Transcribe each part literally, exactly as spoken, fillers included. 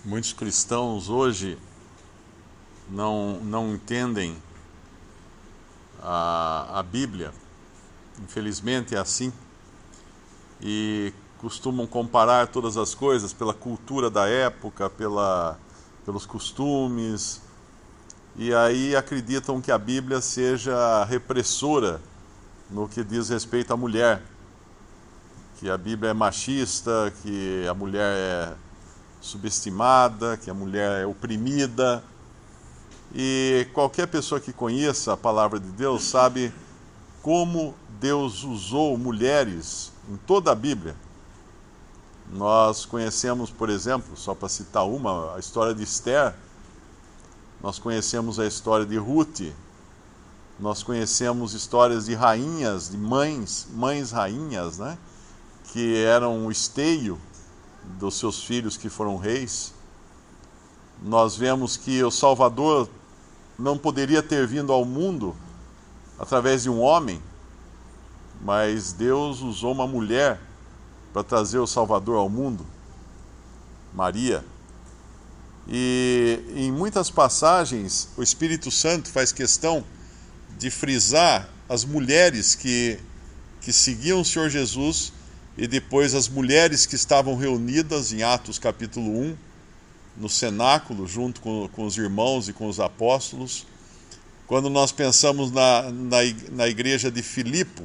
Muitos cristãos hoje não, não entendem a, a Bíblia, infelizmente é assim, e costumam comparar todas as coisas pela cultura da época, pela, pelos costumes, e aí acreditam que a Bíblia seja repressora no que diz respeito à mulher, que a Bíblia é machista, que a mulher é subestimada, que a mulher é oprimida. E qualquer pessoa que conheça a palavra de Deus sabe como Deus usou mulheres em toda a Bíblia. Nós conhecemos, por exemplo, só para citar uma, a história de Esther. Nós conhecemos a história de Ruth. Nós conhecemos histórias de rainhas, de mães, mães rainhas, né? Que eram o esteio dos seus filhos que foram reis. Nós vemos que o Salvador não poderia ter vindo ao mundo através de um homem, mas Deus usou uma mulher para trazer o Salvador ao mundo, Maria. E em muitas passagens o Espírito Santo faz questão de frisar as mulheres que, que seguiam o Senhor Jesus, e depois as mulheres que estavam reunidas em Atos capítulo um, no cenáculo, junto com, com os irmãos e com os apóstolos. Quando nós pensamos na, na, na igreja de Filipo,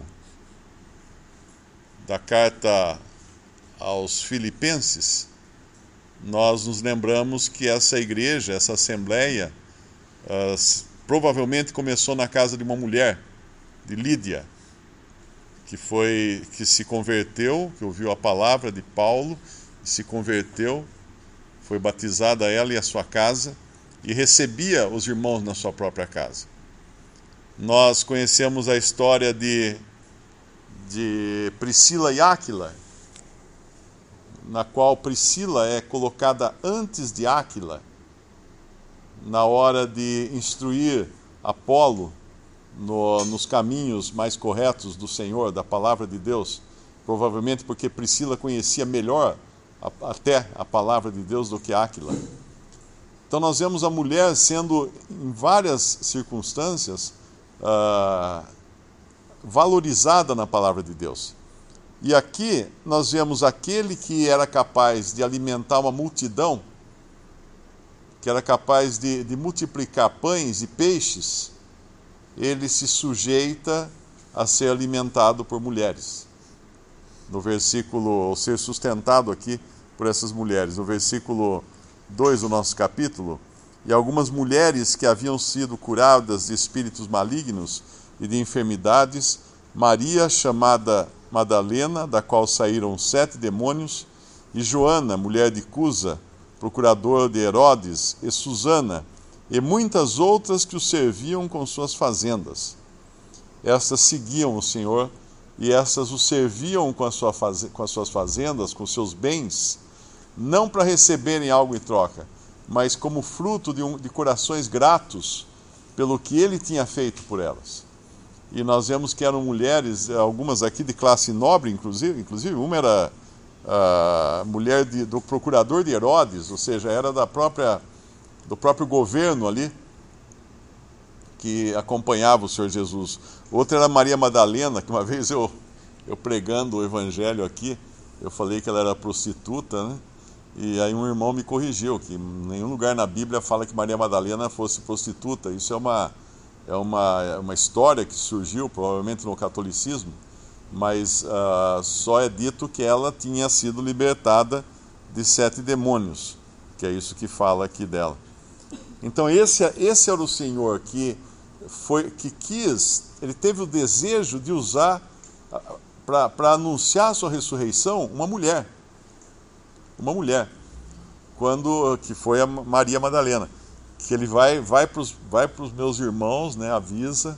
da carta aos Filipenses, nós nos lembramos que essa igreja, essa assembleia, uh, provavelmente começou na casa de uma mulher, de Lídia, que foi, que se converteu, que ouviu a palavra de Paulo, se converteu, foi batizada ela e a sua casa, e recebia os irmãos na sua própria casa. Nós conhecemos a história de, de Priscila e Áquila, na qual Priscila é colocada antes de Áquila, na hora de instruir Apolo No, nos caminhos mais corretos do Senhor, da palavra de Deus, provavelmente porque Priscila conhecia melhor a, até a palavra de Deus do que Áquila. Então nós vemos a mulher sendo, em várias circunstâncias, uh, valorizada na palavra de Deus. E aqui nós vemos aquele que era capaz de alimentar uma multidão, que era capaz de, de multiplicar pães e peixes, ele se sujeita a ser alimentado por mulheres. No versículo, ou ser sustentado aqui por essas mulheres. No versículo dois do nosso capítulo, e algumas mulheres que haviam sido curadas de espíritos malignos e de enfermidades, Maria, chamada Madalena, da qual saíram sete demônios, e Joana, mulher de Cusa, procurador de Herodes, e Susana, e muitas outras que o serviam com suas fazendas. Estas seguiam o Senhor, e estas o serviam com, a sua faz... com as suas fazendas, com seus bens, não para receberem algo em troca, mas como fruto de, um... de corações gratos pelo que ele tinha feito por elas. E nós vemos que eram mulheres, algumas aqui de classe nobre, inclusive, inclusive uma era a mulher de... do procurador de Herodes, ou seja, era da própria... do próprio governo ali, que acompanhava o Senhor Jesus. Outra era Maria Madalena, que uma vez eu, eu pregando o evangelho aqui, eu falei que ela era prostituta, né? E aí um irmão me corrigiu, que em nenhum lugar na Bíblia fala que Maria Madalena fosse prostituta. Isso é uma, é uma, é uma história que surgiu, provavelmente no catolicismo, mas uh, só é dito que ela tinha sido libertada de sete demônios, que é isso que fala aqui dela. Então esse, esse era o Senhor que, foi, que quis, ele teve o desejo de usar, para anunciar a sua ressurreição, uma mulher. Uma mulher. Quando, que foi a Maria Madalena. Que ele vai, vai para os vai pros meus irmãos, né, avisa,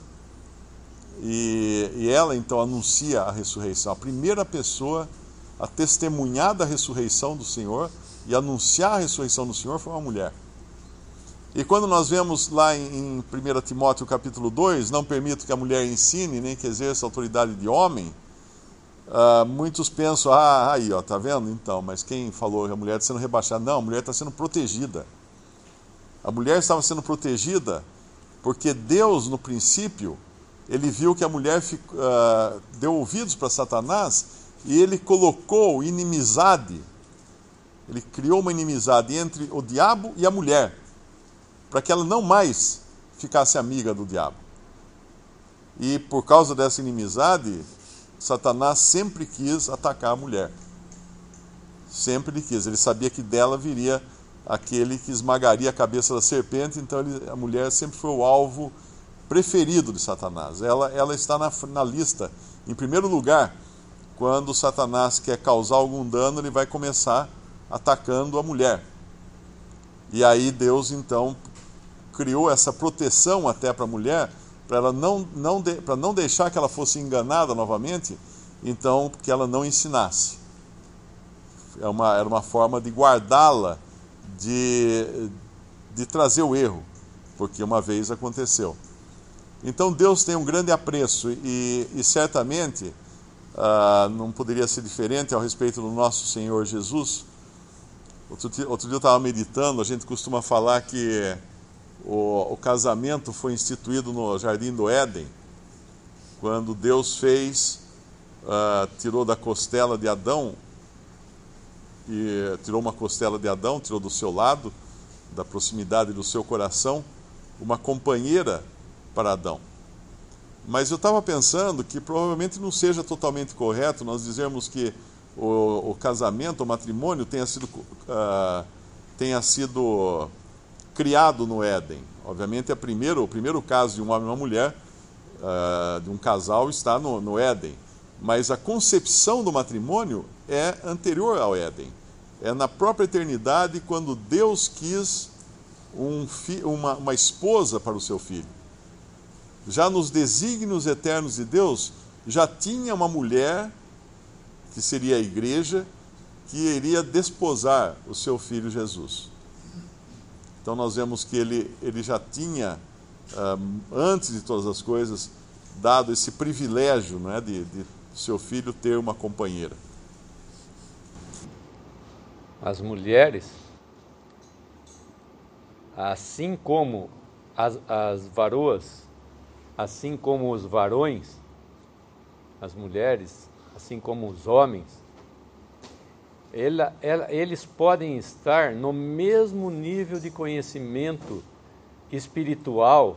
e, e ela então anuncia a ressurreição. A primeira pessoa a testemunhar da ressurreição do Senhor e anunciar a ressurreição do Senhor foi uma mulher. E quando nós vemos lá em, em primeiro Timóteo capítulo dois, não permito que a mulher ensine, nem que exerça autoridade de homem, Uh, muitos pensam, ah, aí, ó, tá vendo? Então, mas quem falou que a mulher está sendo rebaixada? Não, a mulher está sendo protegida. A mulher estava sendo protegida porque Deus, no princípio, ele viu que a mulher fico, uh, deu ouvidos para Satanás e ele colocou inimizade, ele criou uma inimizade entre o diabo e a mulher, para que ela não mais ficasse amiga do diabo. E por causa dessa inimizade, Satanás sempre quis atacar a mulher. Sempre ele quis. Ele sabia que dela viria aquele que esmagaria a cabeça da serpente, então ele, a mulher sempre foi o alvo preferido de Satanás. Ela, ela está na, na lista, em primeiro lugar, quando Satanás quer causar algum dano, ele vai começar atacando a mulher. E aí Deus, então, criou essa proteção até para a mulher, para ela não, não, de, para não deixar que ela fosse enganada novamente, então que ela não ensinasse. É uma, era uma forma de guardá-la, de, de trazer o erro, porque uma vez aconteceu. Então Deus tem um grande apreço e, e certamente uh, não poderia ser diferente ao respeito do nosso Senhor Jesus. Outro, outro dia eu estava meditando, a gente costuma falar que O, o casamento foi instituído no Jardim do Éden, quando Deus fez, uh, tirou da costela de Adão, e tirou uma costela de Adão, tirou do seu lado, da proximidade do seu coração, uma companheira para Adão. Mas eu estava pensando que provavelmente não seja totalmente correto nós dizermos que o, o casamento, o matrimônio tenha sido, uh, tenha sido criado no Éden. Obviamente, é primeiro, o primeiro caso de um homem e uma mulher, uh, de um casal, está no, no Éden. Mas a concepção do matrimônio é anterior ao Éden. É na própria eternidade, quando Deus quis um fi, uma, uma esposa para o seu filho. Já nos desígnios eternos de Deus, já tinha uma mulher, que seria a igreja, que iria desposar o seu filho Jesus. Então nós vemos que ele, ele já tinha, um, antes de todas as coisas, dado esse privilégio, não é, de, de seu filho ter uma companheira. As mulheres, assim como as, as varoas, assim como os varões, as mulheres, assim como os homens, Ela, ela, eles podem estar no mesmo nível de conhecimento espiritual,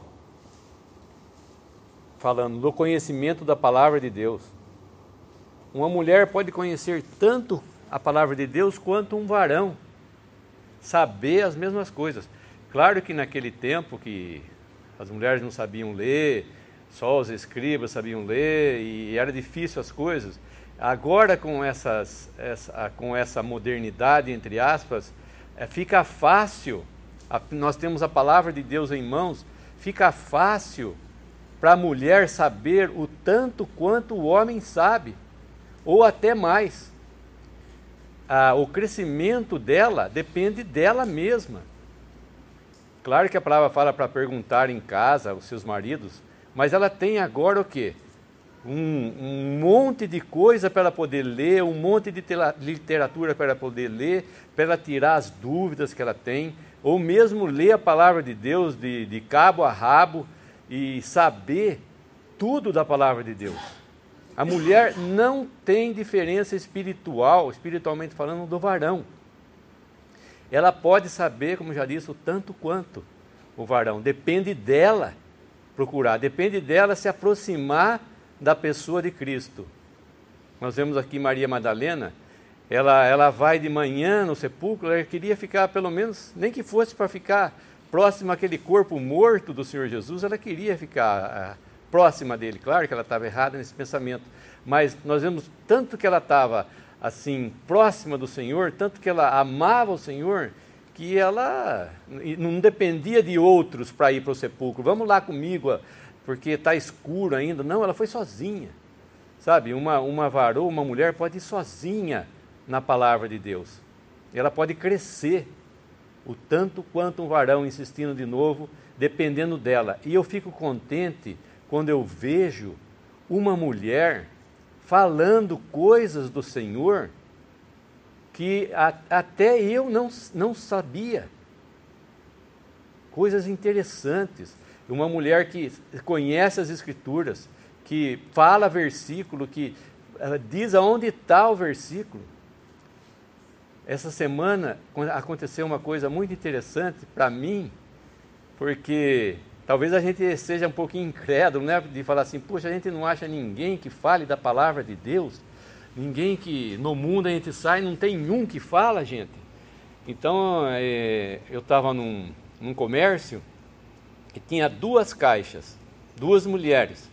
falando do conhecimento da palavra de Deus. Uma mulher pode conhecer tanto a palavra de Deus quanto um varão, saber as mesmas coisas. Claro que naquele tempo que as mulheres não sabiam ler, só os escribas sabiam ler e era difícil as coisas. Agora, com, essas, essa, com essa modernidade, entre aspas, é, fica fácil, a, nós temos a palavra de Deus em mãos, fica fácil para a mulher saber o tanto quanto o homem sabe, ou até mais. Ah, o crescimento dela depende dela mesma. Claro que a palavra fala para perguntar em casa aos seus maridos, mas ela tem agora o quê? Um, um monte de coisa para ela poder ler, um monte de literatura para ela poder ler, para ela tirar as dúvidas que ela tem, ou mesmo ler a palavra de Deus de, de cabo a rabo e saber tudo da palavra de Deus. A mulher não tem diferença espiritual, espiritualmente falando, do varão. Ela pode saber, como já disse, o tanto quanto o varão. Depende dela procurar, depende dela se aproximar da pessoa de Cristo. Nós vemos aqui Maria Madalena, ela, ela vai de manhã no sepulcro, ela queria ficar pelo menos, nem que fosse para ficar próxima àquele corpo morto do Senhor Jesus, ela queria ficar ah, próxima dele. Claro que ela estava errada nesse pensamento, mas nós vemos tanto que ela estava assim, próxima do Senhor, tanto que ela amava o Senhor, que ela não dependia de outros para ir para o sepulcro. Vamos lá comigo, porque está escuro ainda. Não, ela foi sozinha. Sabe, uma, uma varoa, uma mulher pode ir sozinha na palavra de Deus. Ela pode crescer o tanto quanto um varão, insistindo de novo, dependendo dela. E eu fico contente quando eu vejo uma mulher falando coisas do Senhor que a, até eu não, não sabia. Coisas interessantes. Uma mulher que conhece as Escrituras, que fala versículo, que uh, diz aonde está o versículo. Essa semana aconteceu uma coisa muito interessante para mim, porque talvez a gente seja um pouquinho incrédulo, né? De falar assim, poxa, a gente não acha ninguém que fale da palavra de Deus, ninguém que no mundo a gente sai, não tem um que fala, gente. Então, é, eu estava num, num comércio que tinha duas caixas, duas mulheres.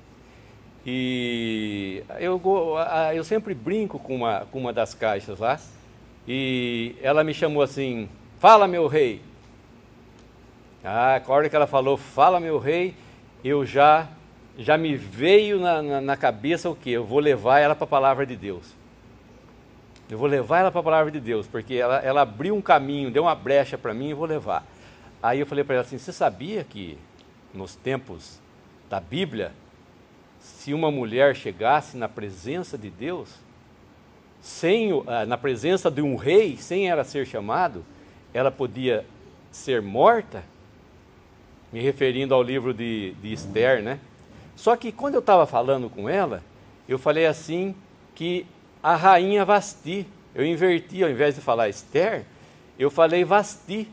E eu, eu sempre brinco com uma, com uma das caixas lá, e ela me chamou assim, fala meu rei. Ah, a hora que ela falou, fala meu rei, eu já, já me veio na, na, na cabeça o quê? Eu vou levar ela para a palavra de Deus. Eu vou levar ela para a palavra de Deus, porque ela, ela abriu um caminho, deu uma brecha para mim, eu vou levar. Aí eu falei para ela assim, você sabia que nos tempos da Bíblia, se uma mulher chegasse na presença de Deus, sem, na presença de um rei, sem ela ser chamado, ela podia ser morta? Me referindo ao livro de, de Esther, né? Só que quando eu estava falando com ela, eu falei assim que a rainha Vasti, eu inverti, ao invés de falar Esther, eu falei Vasti.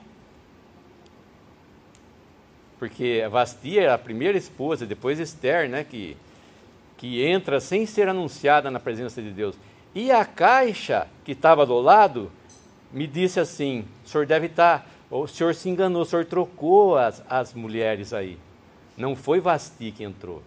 Porque Vasti era a primeira esposa, depois Esther, né? Que, que entra sem ser anunciada na presença de Deus. E a caixa que estava do lado me disse assim, o senhor deve estar, o senhor se enganou, o senhor trocou as, as mulheres aí. Não foi Vasti que entrou.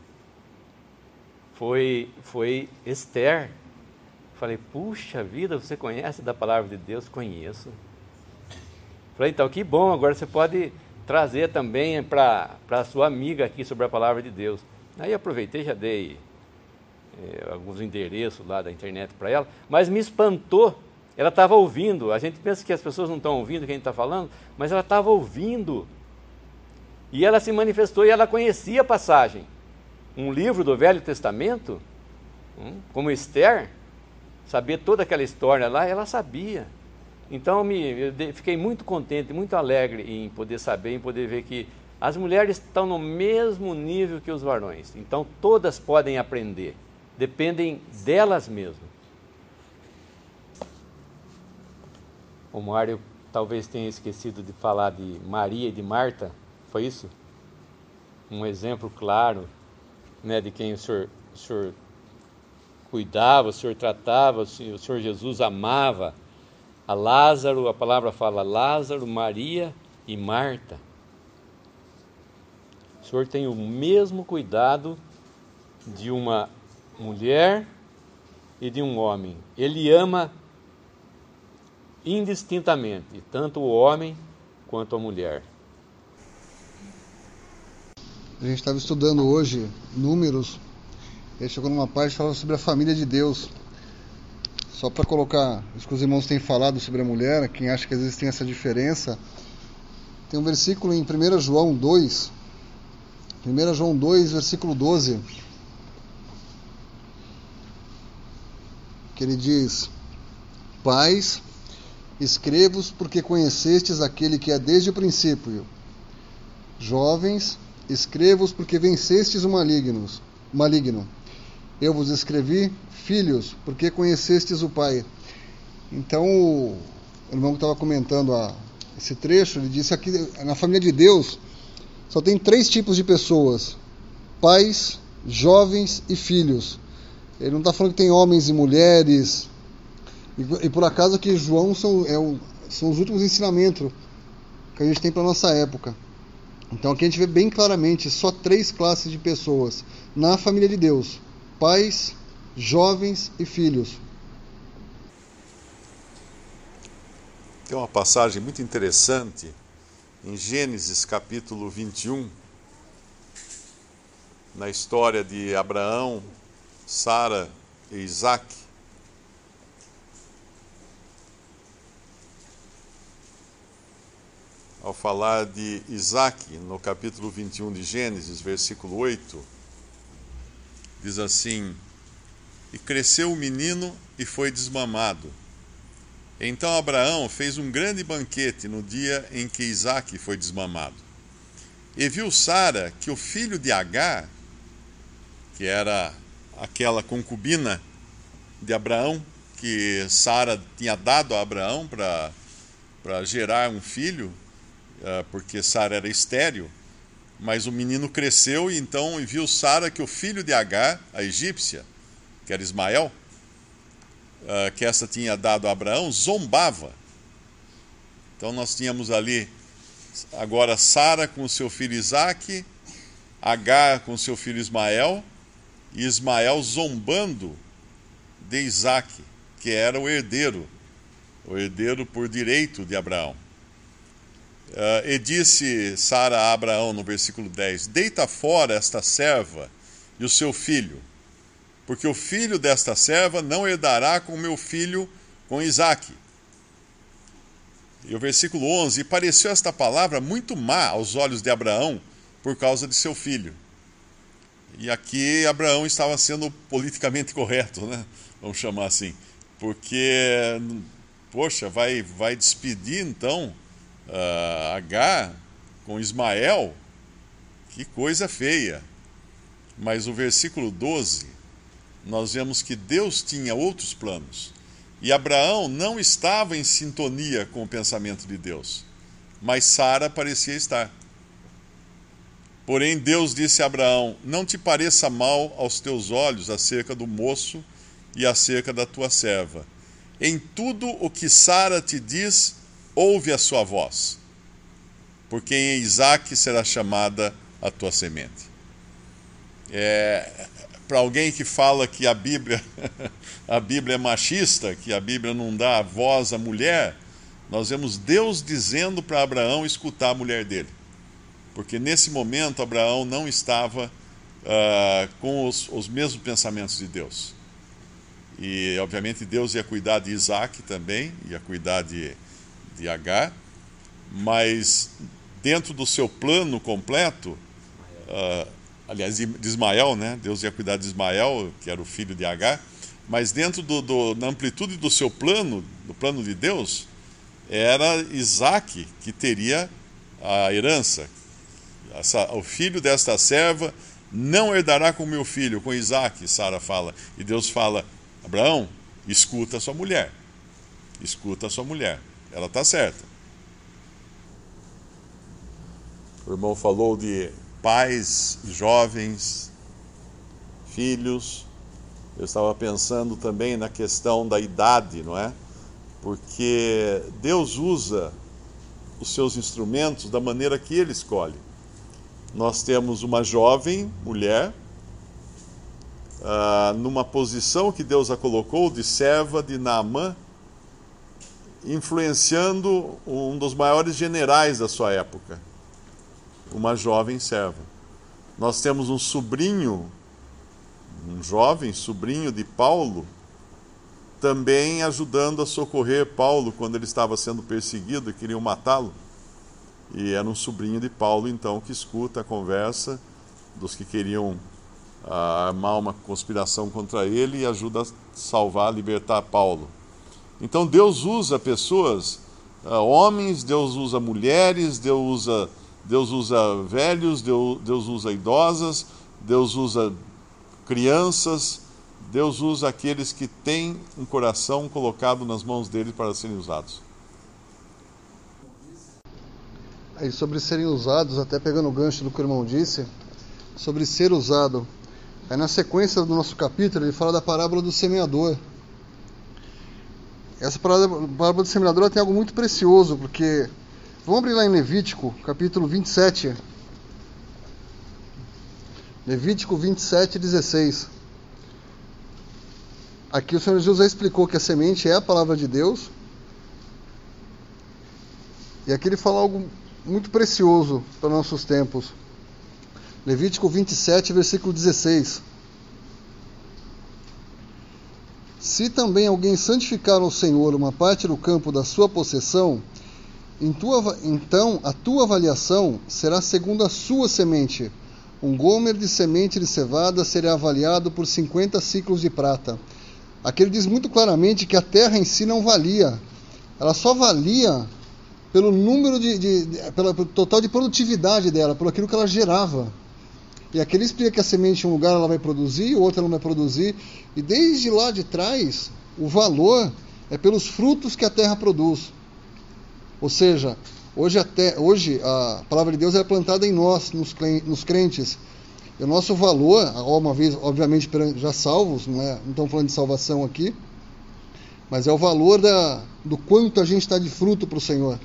Foi, foi Esther. Falei, puxa vida, você conhece da palavra de Deus? Conheço. Falei, então, que bom, agora você pode trazer também para a sua amiga aqui sobre a palavra de Deus. Aí aproveitei, já dei é, alguns endereços lá da internet para ela, mas me espantou, ela estava ouvindo. A gente pensa que as pessoas não estão ouvindo o que a gente está falando, mas ela estava ouvindo. E ela se manifestou e ela conhecia a passagem. Um livro do Velho Testamento, como Esther, saber toda aquela história lá, ela sabia. Então me, eu fiquei muito contente, muito alegre em poder saber, em poder ver que as mulheres estão no mesmo nível que os varões. Então todas podem aprender, dependem delas mesmas. O Mário talvez tenha esquecido de falar de Maria e de Marta, foi isso? Um exemplo claro, né, de quem o senhor, o senhor cuidava, o senhor tratava, o senhor, o senhor Jesus amava. A Lázaro, a palavra fala Lázaro, Maria e Marta. O senhor tem o mesmo cuidado de uma mulher e de um homem. Ele ama indistintamente, tanto o homem quanto a mulher. A gente estava estudando hoje Números, e chegou numa parte que fala sobre a família de Deus. Só para colocar isso que os irmãos têm falado sobre a mulher, quem acha que às vezes tem essa diferença, tem um versículo em primeira João dois, primeira João dois, versículo doze, que ele diz: Pais, escrevo-vos porque conhecestes aquele que é desde o princípio. Jovens, escrevo-vos porque vencestes o maligno. maligno. Eu vos escrevi, filhos, porque conhecestes o Pai. Então, o irmão que estava comentando a, esse trecho, ele disse aqui, na família de Deus, só tem três tipos de pessoas: pais, jovens e filhos. Ele não está falando que tem homens e mulheres. E, e por acaso que João são, é o, são os últimos ensinamentos que a gente tem para a nossa época. Então aqui a gente vê bem claramente só três classes de pessoas na família de Deus: pais, jovens e filhos. Tem uma passagem muito interessante em Gênesis capítulo vinte e um, na história de Abraão, Sara e Isaac. Ao falar de Isaac, no capítulo vinte e um de Gênesis, versículo oito, diz assim: e cresceu o menino e foi desmamado. Então Abraão fez um grande banquete no dia em que Isaque foi desmamado. E viu Sara que o filho de Agar, que era aquela concubina de Abraão, que Sara tinha dado a Abraão para para gerar um filho, uh, porque Sara era estéril, mas o menino cresceu e então viu Sara que o filho de Agar, a egípcia, que era Ismael, uh, que essa tinha dado a Abraão, zombava. Então nós tínhamos ali agora Sara com o seu filho Isaque, Agar com o seu filho Ismael, e Ismael zombando de Isaque, que era o herdeiro, o herdeiro por direito de Abraão. Uh, e disse Sara a Abraão no versículo dez: deita fora esta serva e o seu filho, porque o filho desta serva não herdará com meu filho, com Isaque. E o versículo onze: e pareceu esta palavra muito má aos olhos de Abraão por causa de seu filho. E aqui Abraão estava sendo politicamente correto, né? Vamos chamar assim, porque, poxa, vai, vai despedir então uh, Agar com Ismael? Que coisa feia. Mas o versículo doze, nós vemos que Deus tinha outros planos. E Abraão não estava em sintonia com o pensamento de Deus, mas Sara parecia estar. Porém, Deus disse a Abraão: não te pareça mal aos teus olhos acerca do moço e acerca da tua serva. Em tudo o que Sara te diz, ouve a sua voz, porque em Isaque será chamada a tua semente. É, para alguém que fala que a Bíblia, a Bíblia é machista, que a Bíblia não dá voz à mulher, nós vemos Deus dizendo para Abraão escutar a mulher dele. Porque nesse momento Abraão não estava uh, com os, os mesmos pensamentos de Deus. E obviamente Deus ia cuidar de Isaque também, ia cuidar de, de Agar, mas dentro do seu plano completo, uh, aliás, de Ismael, né? Deus ia cuidar de Ismael, que era o filho de Agar, mas dentro do, do, da amplitude do seu plano, do plano de Deus, era Isaque que teria a herança. Essa, o filho desta serva não herdará com meu filho, com Isaque, Sara fala. E Deus fala: Abraão, escuta a sua mulher. Escuta a sua mulher. Ela está certa. O irmão falou de pais, jovens, filhos. Eu estava pensando também na questão da idade, não é? Porque Deus usa os seus instrumentos da maneira que Ele escolhe. Nós temos uma jovem mulher, uh, numa posição que Deus a colocou de serva de Naamã, influenciando um dos maiores generais da sua época, uma jovem serva. Nós temos um sobrinho, um jovem sobrinho de Paulo, também ajudando a socorrer Paulo quando ele estava sendo perseguido e queriam matá-lo. E era um sobrinho de Paulo, então, que escuta a conversa dos que queriam ah, armar uma conspiração contra ele e ajuda a salvar, libertar Paulo. Então Deus usa pessoas, ah, homens, Deus usa mulheres, Deus usa, Deus usa velhos, Deus, Deus usa idosas, Deus usa crianças, Deus usa aqueles que têm um coração colocado nas mãos dele para serem usados. Aí sobre serem usados, até pegando o gancho do que o irmão disse, sobre ser usado. Aí na sequência do nosso capítulo ele fala da parábola do semeador. Essa parábola do semeador tem algo muito precioso, porque vamos abrir lá em Levítico, capítulo vinte e sete. Levítico vinte e sete, dezesseis. Aqui o Senhor Jesus já explicou que a semente é a palavra de Deus. E aqui ele fala algo muito precioso para nossos tempos. Levítico vinte e sete, versículo dezesseis. Se também alguém santificar ao Senhor uma parte do campo da sua possessão, em tua, então a tua avaliação será segundo a sua semente, Um gomer de semente de cevada seria avaliado por cinquenta ciclos de prata. Aqui ele diz muito claramente que a terra em si não valia. Ela só valia pelo número de, de, de pela, pelo total de produtividade dela, por aquilo que ela gerava. E aqui ele explica que a semente em um lugar ela vai produzir, o outro ela não vai produzir. E desde lá de trás, o valor é pelos frutos que a terra produz. Ou seja, hoje a, te, hoje a palavra de Deus é plantada em nós, nos, nos crentes. E o nosso valor, uma vez, obviamente, já salvos, não, é, não estamos falando de salvação aqui, mas é o valor da, do quanto a gente está de fruto para o Senhor.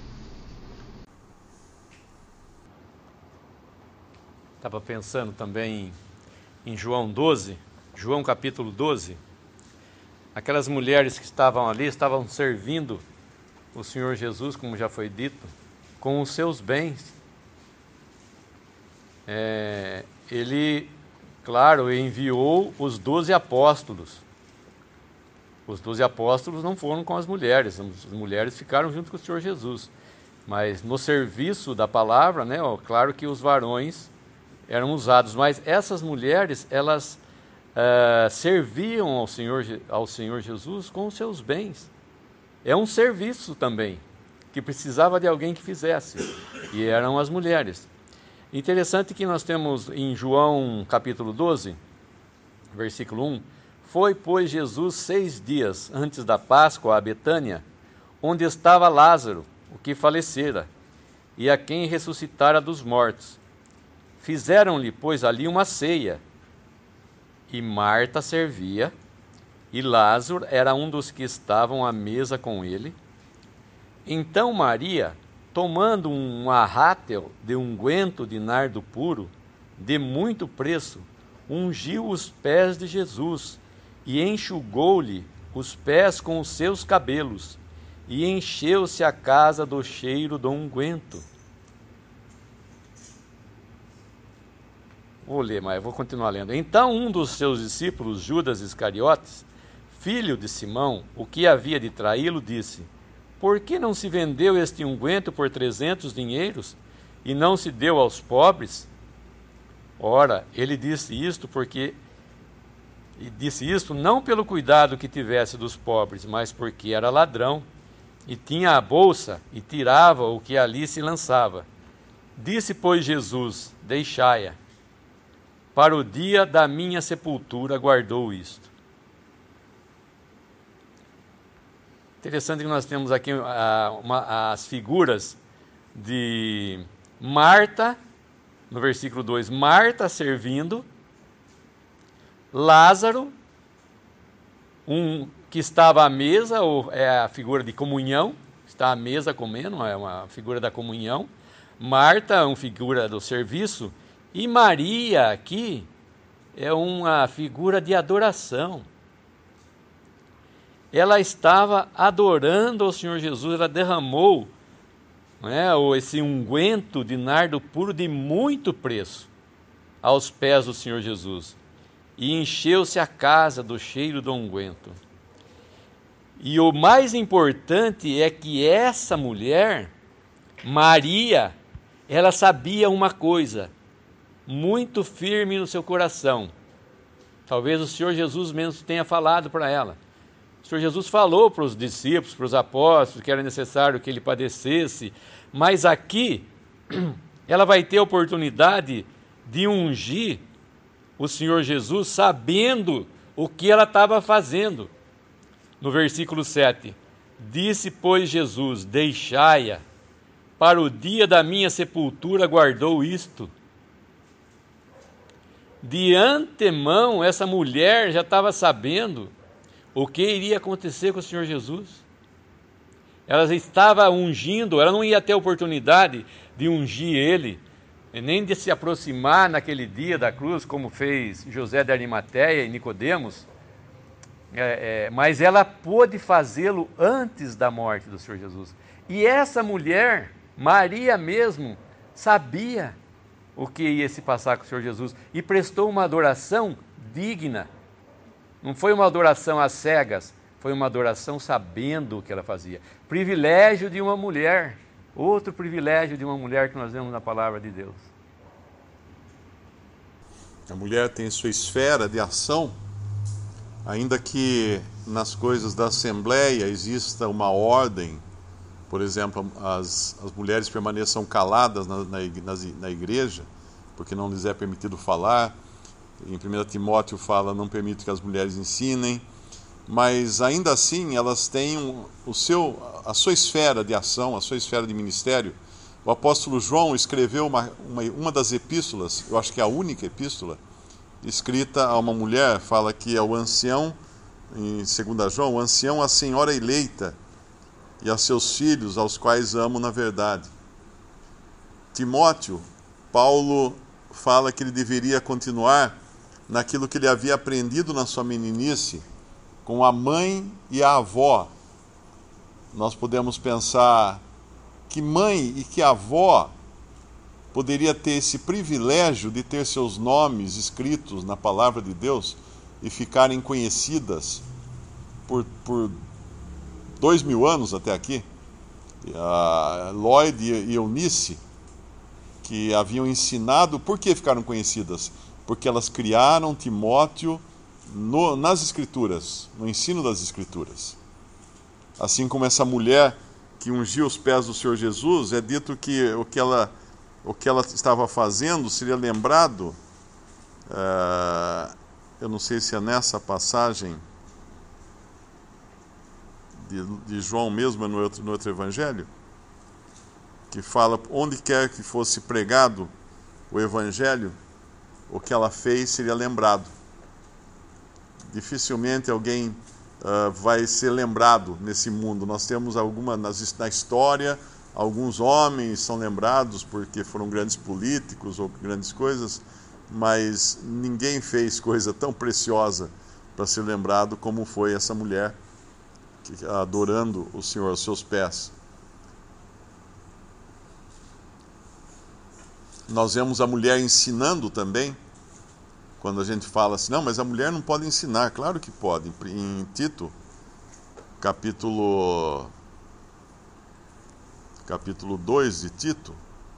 Estava pensando também em João doze, João capítulo doze. Aquelas mulheres que estavam ali, estavam servindo o Senhor Jesus, como já foi dito, com os seus bens. É, ele, claro, enviou os doze apóstolos. Os doze apóstolos não foram com as mulheres, as mulheres ficaram junto com o Senhor Jesus. Mas no serviço da palavra, né, ó, claro que os varões eram usados, mas essas mulheres, elas uh, serviam ao Senhor, ao Senhor Jesus com os seus bens. É um serviço também, que precisava de alguém que fizesse, e eram as mulheres. Interessante que nós temos em João capítulo doze, versículo um, foi, pois, Jesus seis dias antes da Páscoa a Betânia, onde estava Lázaro, o que falecera, e a quem ressuscitara dos mortos. Fizeram-lhe, pois, ali uma ceia, e Marta servia, e Lázaro era um dos que estavam à mesa com ele. Então Maria, tomando um arrátel de unguento de nardo puro, de muito preço, ungiu os pés de Jesus, e enxugou-lhe os pés com os seus cabelos, e encheu-se a casa do cheiro do unguento. Vou ler, mas eu vou continuar lendo. Então um dos seus discípulos, Judas Iscariotes, filho de Simão, o que havia de traí-lo, disse: por que não se vendeu este unguento por trezentos dinheiros e não se deu aos pobres? Ora, ele disse isto porque e disse isto não pelo cuidado que tivesse dos pobres, mas porque era ladrão e tinha a bolsa e tirava o que ali se lançava. Disse, pois, Jesus: deixai-a. Para o dia da minha sepultura guardou isto. Interessante que nós temos aqui uh, uma, as figuras de Marta, no versículo dois, Marta servindo, Lázaro, um que estava à mesa, ou é a figura de comunhão, está à mesa comendo, é uma figura da comunhão, Marta, uma figura do serviço, e Maria aqui é uma figura de adoração. Ela estava adorando ao Senhor Jesus, ela derramou, né, esse unguento de nardo puro de muito preço aos pés do Senhor Jesus. E encheu-se a casa do cheiro do unguento. E o mais importante é que essa mulher, Maria, ela sabia uma coisa muito firme no seu coração. Talvez o Senhor Jesus mesmo tenha falado para ela. O Senhor Jesus falou para os discípulos, para os apóstolos, que era necessário que ele padecesse, mas aqui ela vai ter a oportunidade de ungir o Senhor Jesus, sabendo o que ela estava fazendo. No versículo sete, disse, pois, Jesus: deixai-a, para o dia da minha sepultura guardou isto. De antemão, essa mulher já estava sabendo o que iria acontecer com o Senhor Jesus. Ela estava ungindo, ela não ia ter a oportunidade de ungir ele, nem de se aproximar naquele dia da cruz, como fez José de Arimateia e Nicodemos, é, é, mas ela pôde fazê-lo antes da morte do Senhor Jesus. E essa mulher, Maria mesmo, sabia o que ia se passar com o Senhor Jesus e prestou uma adoração digna. Não foi uma adoração às cegas, foi uma adoração sabendo o que ela fazia. Privilégio de uma mulher, outro privilégio de uma mulher que nós vemos na palavra de Deus. A mulher tem sua esfera de ação, ainda que nas coisas da Assembleia exista uma ordem, por exemplo, as, as mulheres permaneçam caladas na, na, na igreja, porque não lhes é permitido falar. Em primeiro Timóteo fala, não permite que as mulheres ensinem, mas ainda assim elas têm um, o seu, a sua esfera de ação, a sua esfera de ministério. O apóstolo João escreveu uma, uma, uma das epístolas, eu acho que é a única epístola, escrita a uma mulher, fala que é o ancião, em segundo João, o ancião, a senhora eleita, e a seus filhos, aos quais amo na verdade. Timóteo, Paulo fala que ele deveria continuar naquilo que ele havia aprendido na sua meninice, com a mãe e a avó. Nós podemos pensar, que mãe e que avó poderia ter esse privilégio de ter seus nomes escritos na palavra de Deus e ficarem conhecidas por, por dois mil anos até aqui? A Lloyd e Eunice, que haviam ensinado, por que ficaram conhecidas? Porque elas criaram Timóteo no, nas Escrituras, no ensino das Escrituras. Assim como essa mulher que ungiu os pés do Senhor Jesus, é dito que o que ela, o que ela estava fazendo seria lembrado, uh, eu não sei se é nessa passagem de, de João mesmo, no outro, no outro evangelho, que fala, onde quer que fosse pregado o evangelho, o que ela fez seria lembrado. Dificilmente alguém uh, vai ser lembrado nesse mundo. Nós temos alguma, nas, na história, alguns homens são lembrados porque foram grandes políticos ou grandes coisas, mas ninguém fez coisa tão preciosa para ser lembrado como foi essa mulher que, adorando o Senhor aos seus pés. Nós vemos a mulher ensinando também, quando a gente fala assim, não, mas a mulher não pode ensinar. Claro que pode. Em Tito, capítulo, capítulo dois de Tito,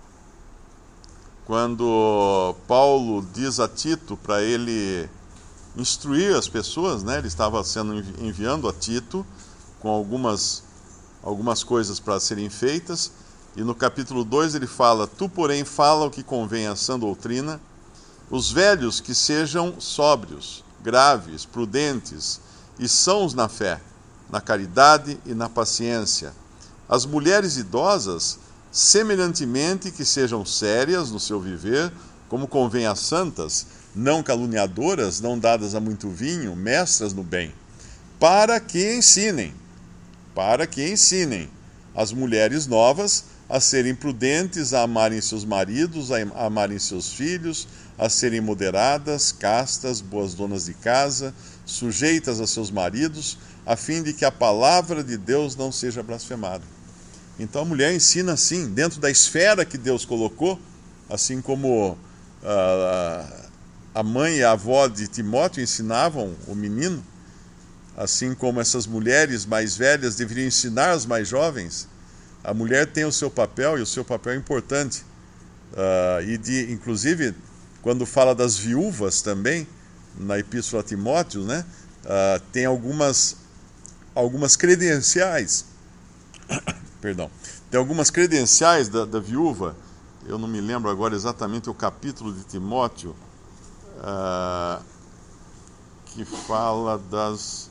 quando Paulo diz a Tito para ele instruir as pessoas, né? Ele estava sendo enviando a Tito com algumas, algumas coisas para serem feitas, e no capítulo dois ele fala, tu, porém, fala o que convém à sã doutrina, os velhos que sejam sóbrios, graves, prudentes e sãos na fé, na caridade e na paciência. As mulheres idosas, semelhantemente, que sejam sérias no seu viver, como convém às santas, não caluniadoras, não dadas a muito vinho, mestras no bem, para que ensinem, para que ensinem as mulheres novas a serem prudentes, a amarem seus maridos, a amarem seus filhos, a serem moderadas, castas, boas donas de casa, sujeitas a seus maridos, a fim de que a palavra de Deus não seja blasfemada. Então a mulher ensina assim, dentro da esfera que Deus colocou, assim como uh, a mãe e a avó de Timóteo ensinavam o menino, assim como essas mulheres mais velhas deveriam ensinar as mais jovens. A mulher tem o seu papel, e o seu papel é importante. Uh, e de, inclusive, quando fala das viúvas também, na Epístola a Timóteo, né, uh, tem algumas, algumas credenciais, perdão, tem algumas credenciais da, da viúva, eu não me lembro agora exatamente o capítulo de Timóteo, uh, que fala das,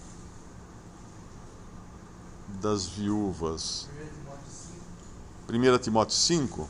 das viúvas. primeiro Timóteo cinco.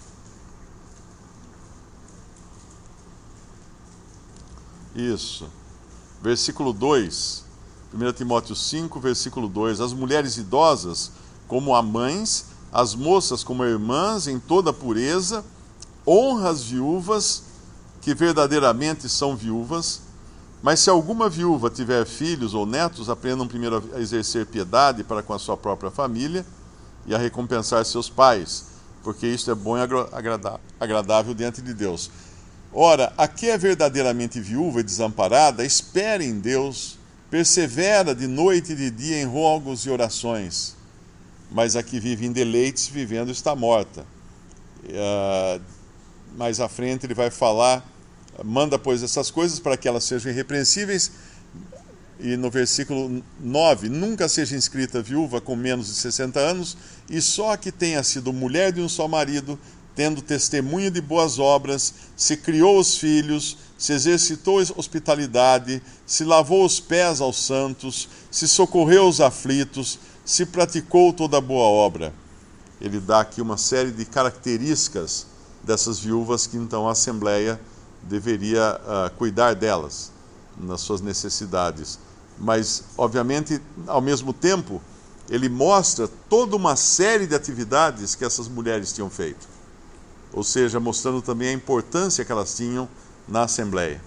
Isso. Versículo dois. primeiro Timóteo cinco, versículo dois. As mulheres idosas, como a mães, as moças como irmãs, em toda pureza, honra as viúvas, que verdadeiramente são viúvas. Mas se alguma viúva tiver filhos ou netos, aprendam primeiro a exercer piedade para com a sua própria família e a recompensar seus pais, porque isto é bom e agradável diante de Deus. Ora, a que é verdadeiramente viúva e desamparada, espere em Deus, persevera de noite e de dia em rogos e orações. Mas a que vive em deleites, vivendo, está morta. Uh, mais à frente ele vai falar manda, pois, essas coisas para que elas sejam irrepreensíveis. E no versículo nove, nunca seja inscrita viúva com menos de sessenta anos, e só a que tenha sido mulher de um só marido, tendo testemunho de boas obras, se criou os filhos, se exercitou hospitalidade, se lavou os pés aos santos, se socorreu os aflitos, se praticou toda boa obra. Ele dá aqui uma série de características dessas viúvas que então a Assembleia deveria uh, cuidar delas, nas suas necessidades. Mas, obviamente, ao mesmo tempo, ele mostra toda uma série de atividades que essas mulheres tinham feito. Ou seja, mostrando também a importância que elas tinham na Assembleia.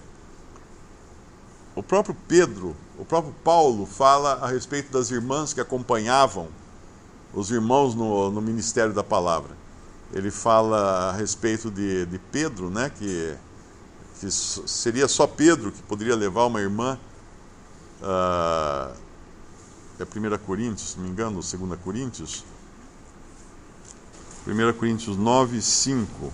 O próprio Pedro, o próprio Paulo fala a respeito das irmãs que acompanhavam os irmãos no, no ministério da palavra. Ele fala a respeito de, de Pedro, né, que, que seria só Pedro que poderia levar uma irmã. Uh, é primeira Coríntios, se não me engano, ou segunda Coríntios. primeira Coríntios nove, cinco.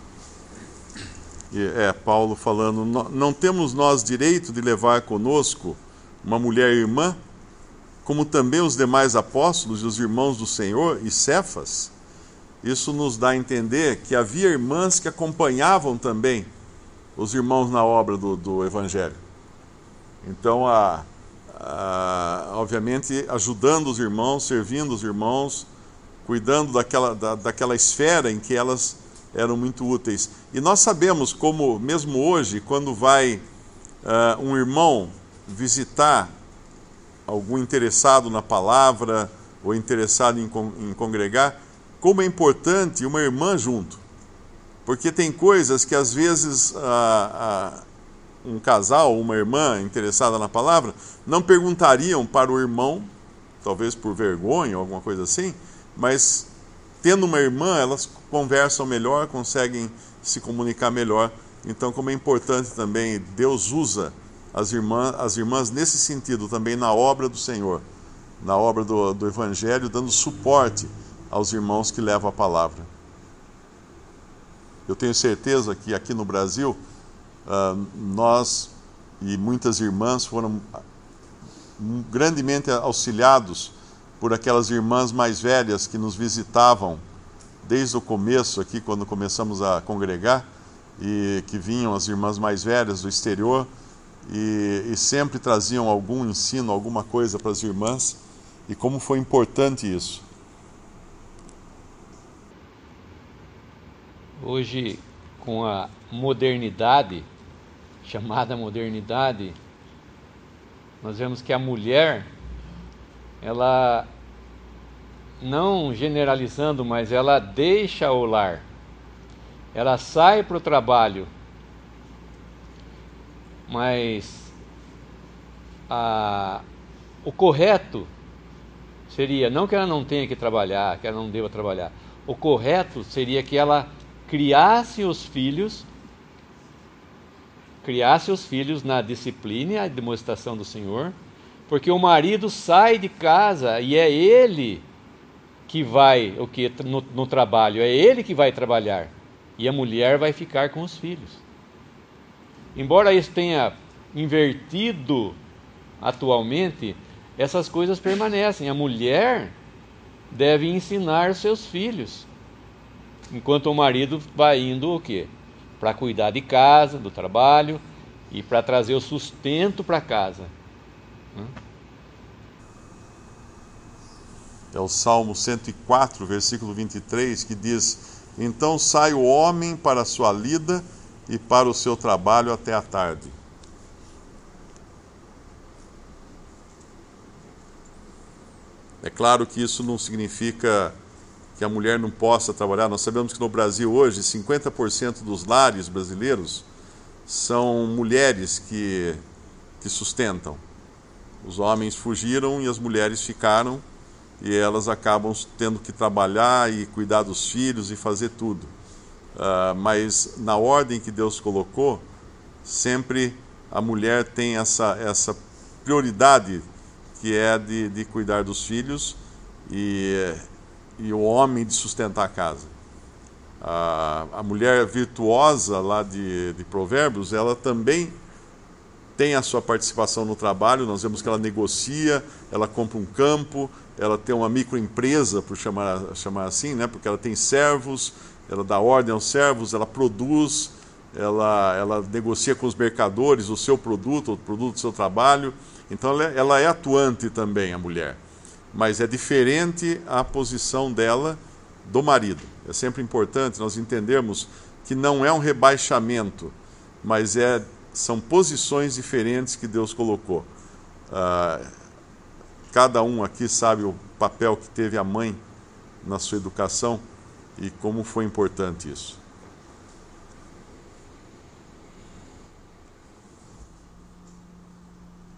É, Paulo falando, não temos nós direito de levar conosco uma mulher irmã, como também os demais apóstolos e os irmãos do Senhor e Cefas? Isso nos dá a entender que havia irmãs que acompanhavam também os irmãos na obra do, do Evangelho. Então, a, a, obviamente, ajudando os irmãos, servindo os irmãos, cuidando daquela, da, daquela esfera em que elas eram muito úteis. E nós sabemos como, mesmo hoje, quando vai uh, um irmão visitar algum interessado na palavra ou interessado em, em congregar, como é importante uma irmã junto. Porque tem coisas que às vezes a, a, um casal, uma irmã interessada na palavra, não perguntariam para o irmão, talvez por vergonha ou alguma coisa assim, mas tendo uma irmã, elas conversam melhor, conseguem se comunicar melhor. Então, como é importante também, Deus usa as irmãs, as irmãs nesse sentido também na obra do Senhor, na obra do, do Evangelho, dando suporte aos irmãos que levam a palavra. Eu tenho certeza que aqui no Brasil, uh, nós e muitas irmãs foram grandemente auxiliados por aquelas irmãs mais velhas que nos visitavam desde o começo aqui, quando começamos a congregar, e que vinham as irmãs mais velhas do exterior, e, e sempre traziam algum ensino, alguma coisa para as irmãs, e como foi importante isso. Hoje, com a modernidade, chamada modernidade, nós vemos que a mulher, ela, não generalizando, mas ela deixa o lar, ela sai para o trabalho, mas a, o correto seria, não que ela não tenha que trabalhar, que ela não deva trabalhar, o correto seria que ela criasse os filhos, criasse os filhos na disciplina e a demonstração do Senhor, porque o marido sai de casa e é ele que vai o que no, no trabalho, é ele que vai trabalhar, e a mulher vai ficar com os filhos. Embora isso tenha invertido atualmente, essas coisas permanecem. A mulher deve ensinar os seus filhos, enquanto o marido vai indo o quê? Para cuidar de casa, do trabalho e para trazer o sustento para casa. É o Salmo cento e quatro, versículo vinte e três, que diz: então sai o homem para a sua lida e para o seu trabalho até a tarde. É claro que isso não significa que a mulher não possa trabalhar. Nós sabemos que no Brasil hoje, cinquenta por cento dos lares brasileiros são mulheres que, que sustentam. Os homens fugiram e as mulheres ficaram, e elas acabam tendo que trabalhar e cuidar dos filhos e fazer tudo. Uh, mas na ordem que Deus colocou, sempre a mulher tem essa, essa prioridade, que é de, de cuidar dos filhos, e, e o homem de sustentar a casa. A, a mulher virtuosa lá de, de Provérbios, ela também tem a sua participação no trabalho. Nós vemos que ela negocia, ela compra um campo, ela tem uma microempresa, por chamar, chamar assim, né? Porque ela tem servos, ela dá ordem aos servos, ela produz, ela, ela negocia com os mercadores o seu produto, o produto do seu trabalho. Então ela é, ela é atuante também, a mulher. Mas é diferente a posição dela do marido. É sempre importante nós entendermos que não é um rebaixamento, mas é, são posições diferentes que Deus colocou. Ah, cada um aqui sabe o papel que teve a mãe na sua educação e como foi importante isso.